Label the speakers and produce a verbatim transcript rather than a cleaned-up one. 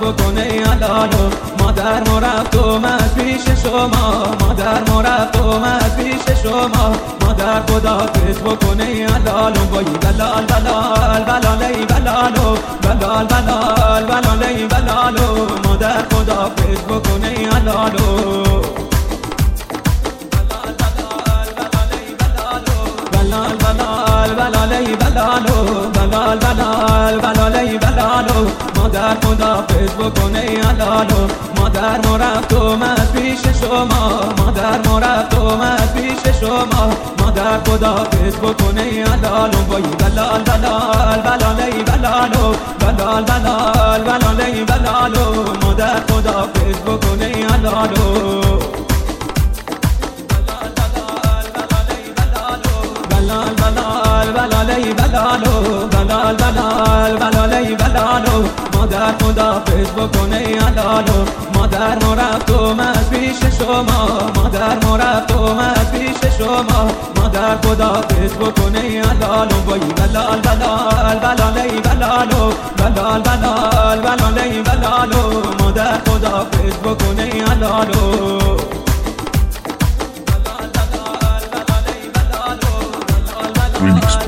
Speaker 1: بکنه علالو مادر ما رفت اومد پیش شما مادر ما رفت اومد پیش شما مادر خداحافظ بکنه علالو وای بلال بلال بلالی بلالو بلال بلال بلالی بلالو مادر خداحافظ بکنه علالو بلال بلال بلالی بلالو بلال بلال بلالی بلالو مادر خداحافظ بکنه علالو مادر ما رفت اومد پیش شما مادر ما رفت اومد پیش شما مادر خداحافظ بکنه علالو وای بلال بلال بلالی بلالو بلال بلال بلالی بلالو مادر خداحافظ بکنه علالو بلال بلال بلالی بلالو بلال بلال بلالی بلالو مادر خداحافظ بکنه علالو مادر ما رفت اومد پیش شما مادر ما رفت اومد پیش شما مادر خداحافظ بکنه علالو وای بلال بلال بلالی بلالو بلال بلال بلالی بلالو مادر خداحافظ بکنه علالو
Speaker 2: Remix